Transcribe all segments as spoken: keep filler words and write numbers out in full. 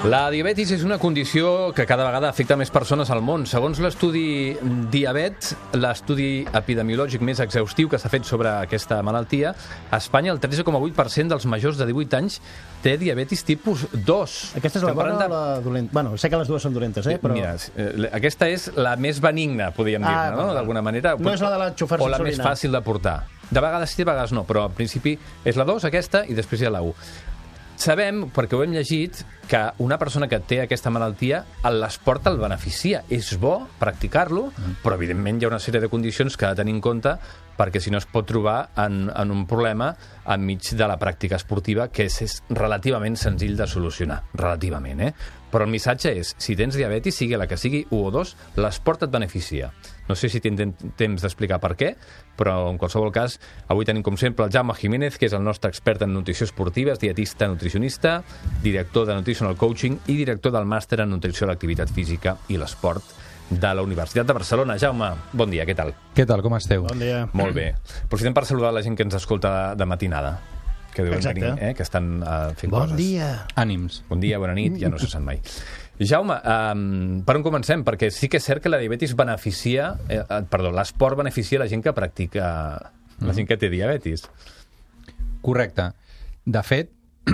La diabetis és una condició que cada vegada afecta més persones al món. Segons l'estudi Diabet, l'estudi epidemiològic més exhaustiu que s'ha fet sobre aquesta malaltia, a Espanya el tretze coma vuit per cent dels majors de divuit anys té diabetis tipus dos. Aquesta és la bona o la dolenta? Bueno, sé que les dues són dolentes, eh? Però... Mira, aquesta és la més benigna, podríem dir, ah, no? D'alguna manera. No és la de l'enxufar-se o la més fàcil de portar. De vegades sí, de vegades no, però al principi és la dos, aquesta, i després hi ha la u. Sabem, perquè ho hem llegit, que una persona que té aquesta malaltia, l'esport el beneficia. És bo practicar-lo, però evidentment hi ha una sèrie de condicions que ha de tenir en compte, perquè si no es pot trobar en, en un problema enmig de la pràctica esportiva, que és, és relativament senzill de solucionar. Relativament, eh? Però el missatge és, si tens diabetis, sigui la que sigui, u o dos, l'esport et beneficia. No sé si tindrem temps d'explicar per què, però en qualsevol cas, avui tenim com sempre el Jaume Jiménez, que és el nostre expert en nutrició esportiva, és dietista nutricionista, director de Nutritional Coaching i director del màster en nutrició de l'activitat física i l'esport de la Universitat de Barcelona. Jaume, bon dia, què tal? Què tal, com esteu? Bon dia. Molt bé. Aprofitem per saludar la gent que ens escolta de matinada, que deuen venir, eh, que estan uh, fent bon coses. Bon dia. Ànims. Bon dia, bona nit, ja no se sent mai. Jaume, um, per on comencem? Perquè sí que és cert que la diabetis beneficia, eh, perdó, l'esport beneficia la gent que practica, la gent que té diabetis. Correcte. De fet,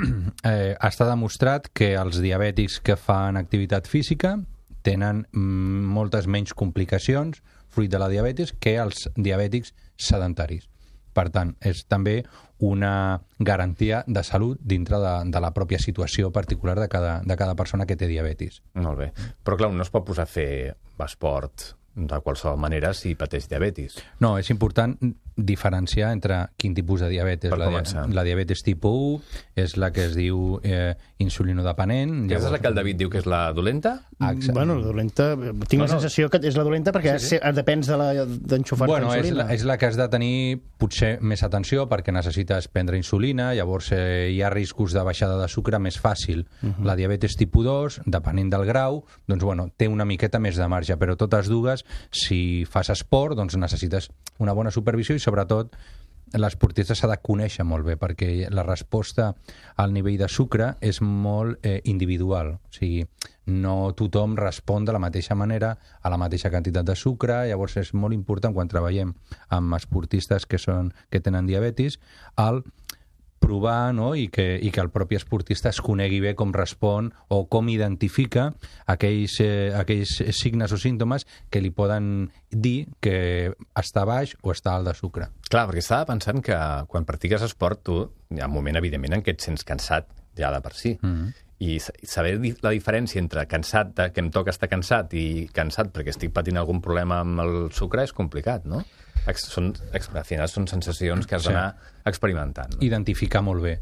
eh, està demostrat que els diabètics que fan activitat física tenen mm, moltes menys complicacions fruit de la diabetis que els diabètics sedentaris. Per tant, és també una garantia de salut dintre de, de la pròpia situació particular de cada, de cada persona que té diabetis. Molt bé. Però clar, no es pot posar a fer esport de qualsevol manera si pateix diabetis. No, és important diferenciar entre quin tipus de diabetes. Per la, començar. La diabetes tipus u és la que es diu eh, insulinodependent. Aquesta és la que el David diu que és la dolenta? Exacte. Bueno, la dolenta... Tinc No, la no. sensació que és la dolenta perquè Sí, sí. sí, sí. depens de la d'enxufar-te Bueno, és insulina. la, és la que has de tenir potser més atenció perquè necessites prendre insulina, llavors eh, hi ha riscos de baixada de sucre més fàcil. Uh -huh. La diabetes tipus dos, depenent del grau, doncs bueno, té una miqueta més de marge, però totes dues, si fas esport, doncs necessites una bona supervisió i sobretot l'esportista s'ha de conèixer molt bé perquè la resposta al nivell de sucre és molt eh, individual. O sigui, no tothom respon de la mateixa manera a la mateixa quantitat de sucre, llavors és molt important quan treballem amb esportistes que, són, que tenen diabetis el provar, no? I, que, i que el propi esportista es conegui bé com respon o com identifica aquells, eh, aquells signes o símptomes que li poden dir que està baix o està alt de sucre. Clar, perquè estava pensant que quan practiques esport tu hi ha un moment, evidentment, en què et sents cansat ja de per si. Mm-hmm. I saber la diferència entre cansat, de, que em toca estar cansat, i cansat perquè estic patint algun problema amb el sucre és complicat, no? Són, al final són sensacions que has d'anar sí. experimentant. No? Identificar molt bé.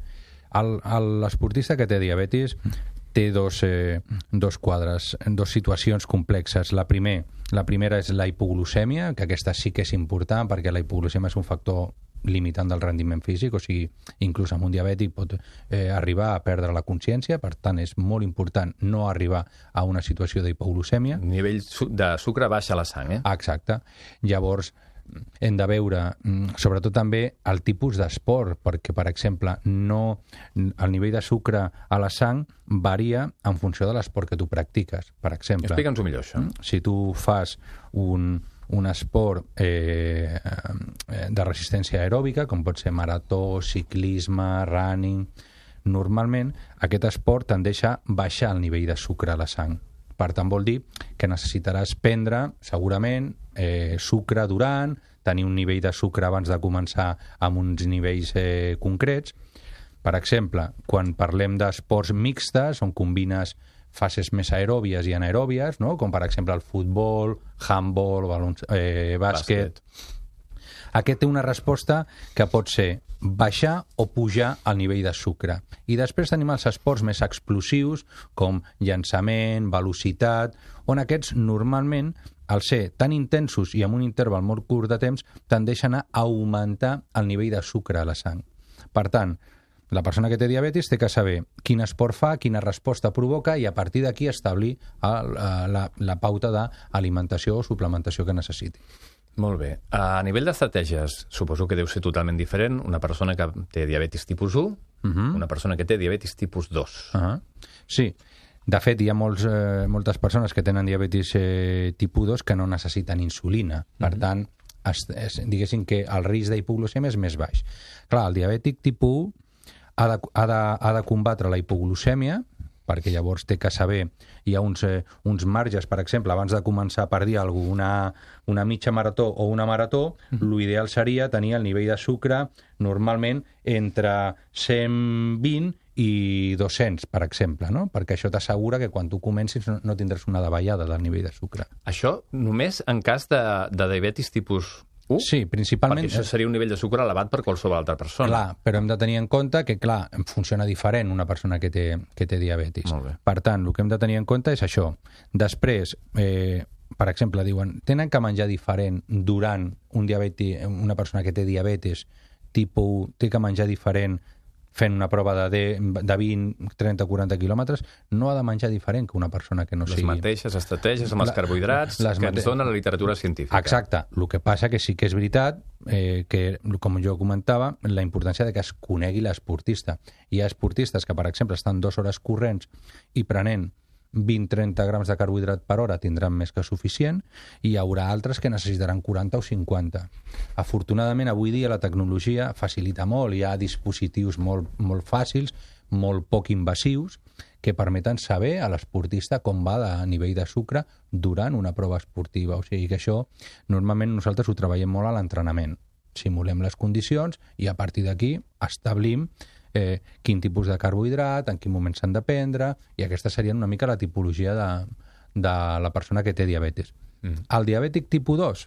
L'esportista que té diabetis té dos, eh, dos quadres, dos situacions complexes. La, primer, la primera és la hipoglucèmia, que aquesta sí que és important perquè la hipoglucèmia és un factor limitant del rendiment físic, o sigui, inclús amb un diabètic pot eh, arribar a perdre la consciència, per tant és molt important no arribar a una situació d'hipoglucèmia. Nivell de sucre baix a la sang, eh? Exacte. Llavors, hem de veure, sobretot també, el tipus d'esport, perquè, per exemple, no, el nivell de sucre a la sang varia en funció de l'esport que tu practiques. Per exemple, explica'ns-ho millor, això. Si tu fas un, un esport eh, de resistència aeròbica, com pot ser marató, ciclisme, running, normalment aquest esport tendeix a baixar el nivell de sucre a la sang. Per tant, vol dir que necessitaràs prendre, segurament, eh, sucre durant, tenir un nivell de sucre abans de començar amb uns nivells eh, concrets. Per exemple, quan parlem d'esports mixtes, on combines fases més aeròbies i anaeròbies, no? Com per exemple el futbol, handball, balons, eh, bàsquet... bàsquet. Aquest té una resposta que pot ser baixar o pujar el nivell de sucre. I després tenim els esports més explosius, com llançament, velocitat, on aquests normalment, al ser tan intensos i amb un interval molt curt de temps, tendeixen a augmentar el nivell de sucre a la sang. Per tant, la persona que té diabetis té que saber quin esport fa, quina resposta provoca i a partir d'aquí establir el, la, la pauta d'alimentació o suplementació que necessiti. Molt bé. A nivell d'estratègies, suposo que deu ser totalment diferent una persona que té diabetis tipus u, uh-huh. una persona que té diabetis tipus dos. Uh-huh. Sí. De fet, hi ha molts, eh, moltes persones que tenen diabetis eh, tipus dos que no necessiten insulina. Per mm-hmm. tant, es, es, diguéssim que el risc d'hipoglucèmia és més baix. Clar, el diabètic tipus u ha de, ha de, ha de combatre la hipoglucèmia, perquè llavors té que saber, hi ha uns, eh, uns marges, per exemple, abans de començar per dir alguna cosa, una, una mitja marató o una marató, mm-hmm. l'ideal seria tenir el nivell de sucre normalment entre cent vint i dos-cents, per exemple, no? Perquè això t'assegura que quan tu comencis no, no tindràs una davallada del nivell de sucre. Això només en cas de, de diabetis tipus u? Sí, principalment... Perquè això seria un nivell de sucre elevat per qualsevol altra persona. Clar, però hem de tenir en compte que, clar, funciona diferent una persona que té, que té diabetis. Molt bé. Per tant, el que hem de tenir en compte és això. Després, eh, per exemple, diuen, tenen que menjar diferent durant un diabeti, una persona que té diabetis tipus u, té que menjar diferent fent una prova de, de vint, trenta, quaranta quilòmetres, no ha de menjar diferent que una persona que no les sigui... Les mateixes estratègies amb els carbohidrats les que mate... ens dona la literatura científica. Exacte. El que passa que sí que és veritat eh, que, com jo comentava, la importància de que es conegui l'esportista. Hi ha esportistes que, per exemple, estan dues hores corrents i prenent vint a trenta grams de carbohidrat per hora tindran més que suficient, i hi haurà altres que necessitaran quaranta o cinquanta. Afortunadament, avui dia la tecnologia facilita molt, hi ha dispositius molt, molt fàcils, molt poc invasius, que permeten saber a l'esportista com va de nivell de sucre durant una prova esportiva. O sigui que això, normalment nosaltres ho treballem molt a l'entrenament. Simulem les condicions i a partir d'aquí establim Eh, quin tipus de carbohidrat, en quin moment s'han de prendre, i aquesta seria una mica la tipologia de, de la persona que té diabetis. Mm. El diabètic tipus dos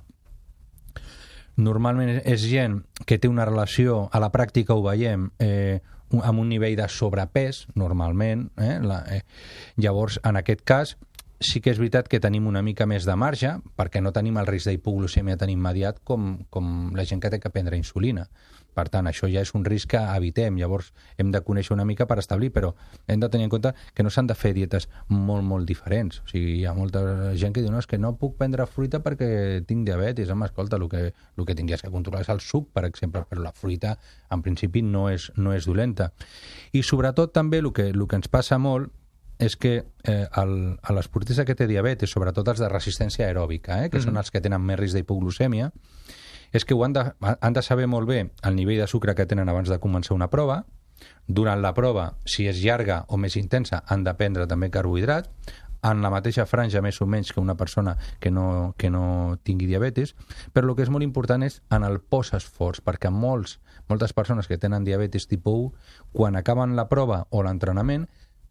normalment és gent que té una relació, a la pràctica ho veiem, eh, amb un nivell de sobrepès, normalment. Eh, la, eh, llavors, en aquest cas, sí que és veritat que tenim una mica més de marge, perquè no tenim el risc d'hipoglucèmia tan immediat com, com la gent que té que prendre insulina. Per tant, això ja és un risc que evitem. Llavors, hem de conèixer una mica per establir, però hem de tenir en compte que no s'han de fer dietes molt, molt diferents. O sigui, hi ha molta gent que diu, no, és que no puc prendre fruita perquè tinc diabetis. Home, escolta, el que, el que tindries que controlar és el suc, per exemple, però la fruita, en principi, no és, no és dolenta. I, sobretot, també, el que, el que ens passa molt és que eh, el, a l'esportista que té diabetis, sobretot els de resistència aeròbica, eh, que mm-hmm. són els que tenen més risc d'hipoglucèmia, és que ho han de, han de saber molt bé el nivell de sucre que tenen abans de començar una prova. Durant la prova, si és llarga o més intensa, han de prendre també carbohidrat, en la mateixa franja més o menys que una persona que no, que no tingui diabetis, però el que és molt important és en el post-esforç, perquè molts, moltes persones que tenen diabetis tipus u, quan acaben la prova o l'entrenament,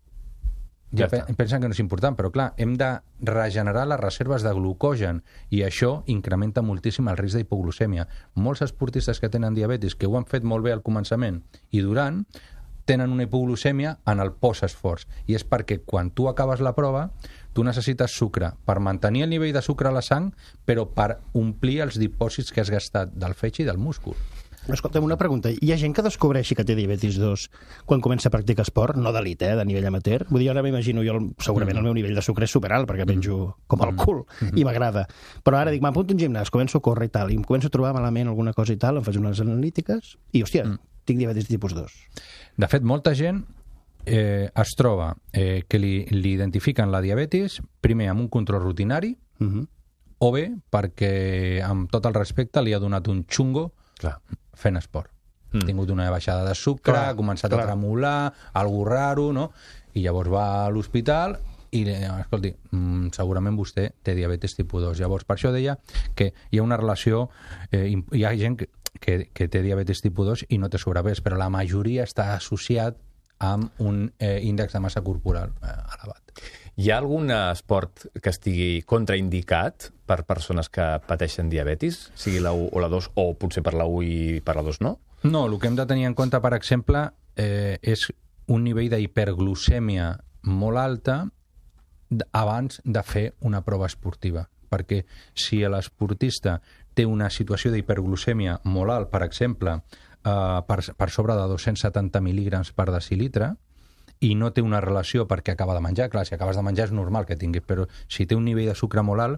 ja pe pensen que no és important, però clar, hem de regenerar les reserves de glucogen i això incrementa moltíssim el risc d'hipoglucèmia. Molts esportistes que tenen diabetis, que ho han fet molt bé al començament i durant, tenen una hipoglucèmia en el post-esforç. I és perquè quan tu acabes la prova, tu necessites sucre per mantenir el nivell de sucre a la sang, però per omplir els dipòsits que has gastat del fetge i del múscul. Escolta'm, una pregunta. Hi ha gent que descobreixi que té diabetis dos quan comença a practicar esport, no d'elit, eh, de nivell amateur? Vull dir, ara m'imagino, jo segurament el meu nivell de sucre és superalt, perquè menjo com el cul, i m'agrada. Però ara dic, m'apunto a un gimnàs, començo a córrer i tal, i em començo a trobar malament alguna cosa i tal, em faig unes analítiques, i, hòstia, mm. tinc diabetis tipus dos. De fet, molta gent eh, es troba eh, que li, li identifiquen la diabetis, primer amb un control rutinari, Uh-huh. o bé perquè, amb tot el respecte, li ha donat un xungo Clar. fent esport. Mm. Ha tingut una baixada de sucre, clar, ha començat clar. a tremolar, algú raro, no? I llavors va a l'hospital i, escolti, mm, segurament vostè té diabetis tipus dos. Llavors, per això deia que hi ha una relació, eh, hi ha gent que, que, que té diabetis tipus dos i no té sobrepès, però la majoria està associat amb un eh, índex de massa corporal eh, elevat. Hi ha algun esport que estigui contraindicat per persones que pateixen diabetis, sigui la u o la dos, o potser per la u i per la dos no? No, el que hem de tenir en compte, per exemple, eh, és un nivell d'hiperglucèmia molt alta abans de fer una prova esportiva. Perquè si l'esportista té una situació d'hiperglucèmia molt alt, per exemple, eh, per, per sobre de dos-cents setanta mil·lígrams per decilitre, i no té una relació perquè acaba de menjar, clar, si acabes de menjar és normal que tinguis, però si té un nivell de sucre molt alt,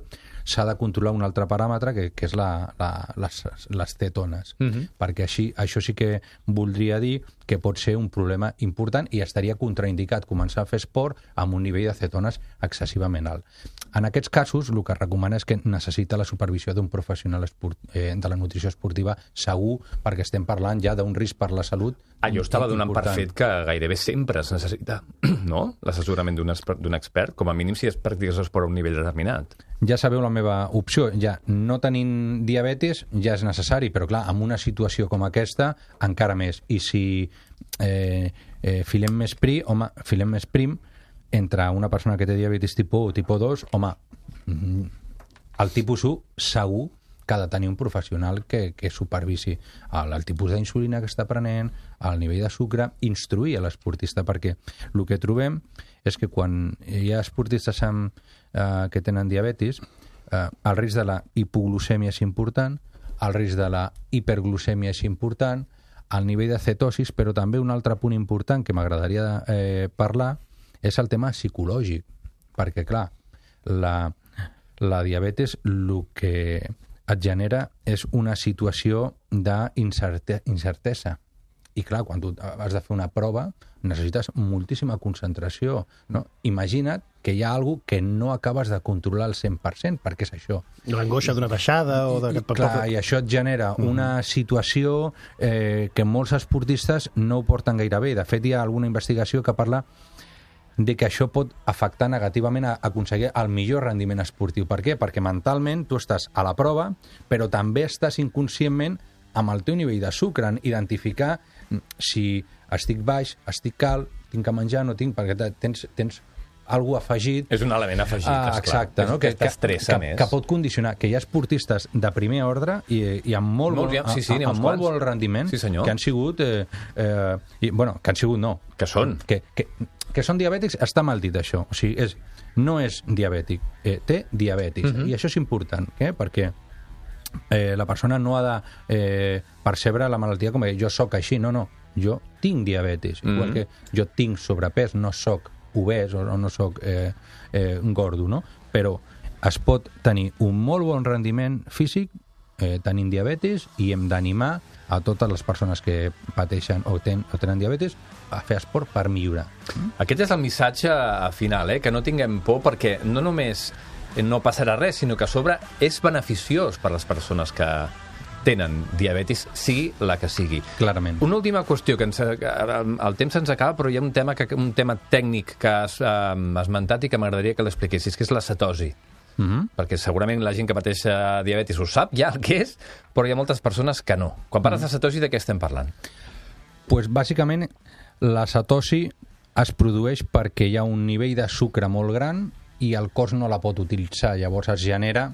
s'ha de controlar un altre paràmetre que, que és la, la, les, les cetones, Mhm. perquè així, això sí que voldria dir que pot ser un problema important i estaria contraindicat començar a fer esport amb un nivell de cetones excessivament alt. En aquests casos, el que es recomana és que necessita la supervisió d'un professional esport, eh, de la nutrició esportiva segur, perquè estem parlant ja d'un risc per la salut. Ah, jo estava donant per important. fet que gairebé sempre es necessita, no?, l'assessorament d'un esper- d'un expert, com a mínim si es practiques esport a un nivell determinat. Ja sabeu la meva opció, ja no tenint diabetis ja és necessari, però clar, en una situació com aquesta encara més. I si eh, eh, filem més prim, home, filem més prim entre una persona que té diabetis tipus u o tipus dos, home, mm, el tipus u segur que ha de tenir un professional que, que supervisi el, el tipus d'insulina que està prenent, el nivell de sucre, instruir a l'esportista, perquè el que trobem és que quan hi ha esportistes amb, eh, que tenen diabetis, eh, el risc de la hipoglucèmia és important, el risc de la hiperglucèmia és important, el nivell de cetosis, però també un altre punt important que m'agradaria eh, parlar és el tema psicològic, perquè, clar, la, la diabetes el que et genera és una situació d'incertesa. I, clar, quan tu has de fer una prova, necessites moltíssima concentració, no? Imagina't que hi ha alguna que no acabes de controlar al cent per cent, perquè és això. L'angoixa d'una baixada o de... I, clar, i això et genera una situació eh, que molts esportistes no ho porten gaire bé. De fet, hi ha alguna investigació que parla de que això pot afectar negativament a aconseguir el millor rendiment esportiu. Per què? Perquè mentalment tu estàs a la prova, però també estàs inconscientment amb el teu nivell de sucre, en identificar si estic baix, estic alt, tinc que menjar, no tinc, perquè tens, tens algú afegit. És un element afegit, ah, esclar. exacte, no? que, que t'estressa que, més. Que pot condicionar, que hi ha esportistes de primer ordre i, i amb molt, Molt bon, bé, sí, sí, amb, amb molt bon rendiment, sí, senyor. que han sigut eh, eh, i, bueno, que han sigut no, Que són. que, que, que són diabètics, està mal dit això, o sigui, és, no és diabètic, eh, té diabetis, Mhm. i això és important, eh? perquè eh, la persona no ha de eh, percebre la malaltia com a jo sóc així, no, no, jo tinc diabetis, Mhm. igual que jo tinc sobrepès, no sóc obès o, o no sóc eh, eh, gordo, no? Però es pot tenir un molt bon rendiment físic eh, tenint diabetis i hem d'animar a totes les persones que pateixen o, ten, o tenen diabetis a fer esport per millorar. Aquest és el missatge final, eh? Que no tinguem por, perquè no només no passarà res, sinó que a sobre és beneficiós per a les persones que tenen diabetis, sigui la que sigui. Clarament. Una última qüestió, que ens, el temps se'ns acaba, però hi ha un tema, que, un tema tècnic que has eh, esmentat i que m'agradaria que l'expliquessis, que és la cetosi. Mm-hmm. Perquè segurament la gent que pateix eh, diabetis ho sap ja el que és, però hi ha moltes persones que no. Quan parles de cetosi, de què estem parlant? Pues, bàsicament, la cetosi es produeix perquè hi ha un nivell de sucre molt gran i el cos no la pot utilitzar. Llavors es genera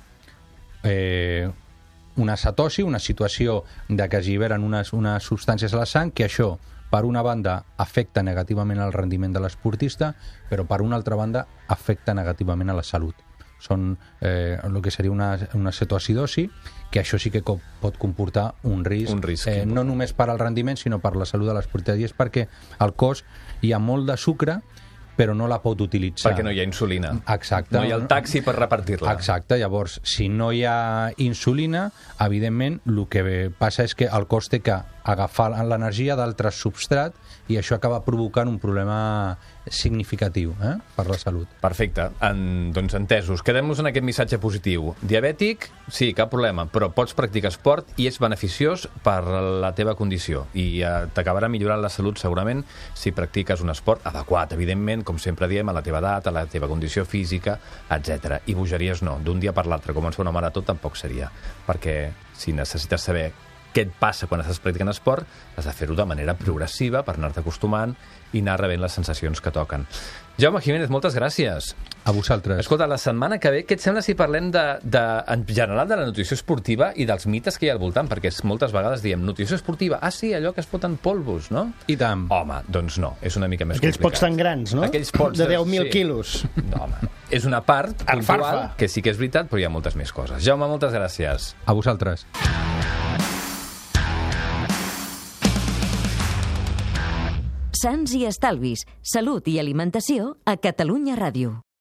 eh, una cetosi, una situació de que es lliberen unes, unes substàncies a la sang, que això, per una banda, afecta negativament el rendiment de l'esportista, però per una altra banda afecta negativament a la salut. Són eh, el que seria una, una cetoacidosi, que això sí que co- pot comportar un risc, Un risc eh, no només per al rendiment, sinó per la salut de l'esportista. I és perquè al cos hi ha molt de sucre, però no la pot utilitzar. Perquè no hi ha insulina. Exacte. No hi ha el taxi per repartir-la. Exacte, llavors, si no hi ha insulina, evidentment, el que passa és que el cos té que agafar l'energia d'altres substrat i això acaba provocant un problema significatiu eh, per la salut. Perfecte. En, doncs entesos. Quedem-nos en aquest missatge positiu. Diabètic, sí, cap problema, però pots practicar esport i és beneficiós per la teva condició. I eh, t'acabarà millorant la salut segurament si practiques un esport adequat, evidentment, com sempre diem, a la teva edat, a la teva condició física, etcètera. I bogeries no. D'un dia per l'altre, com ens fa una marató, tampoc seria. Perquè si necessites saber què et passa quan estàs practicant esport, has de fer-ho de manera progressiva per anar-te acostumant i anar rebent les sensacions que toquen. Jaume Jiménez, moltes gràcies. A vosaltres. Escolta, la setmana que ve, què et sembla si parlem de, de, en general de la nutrició esportiva i dels mites que hi ha al voltant? Perquè moltes vegades diem, nutrició esportiva, ah sí, allò que es foten polvos, no? I tant. Home, doncs no, és una mica més Aquells complicat. pots tan grans, no? Aquells pots de deu mil quilos. No, home, és una part Alfarfa. puntual, que sí que és veritat, però hi ha moltes més coses. Jaume, moltes gràcies. A vosaltres. Sants i estalvis, salut i alimentació a Catalunya Ràdio.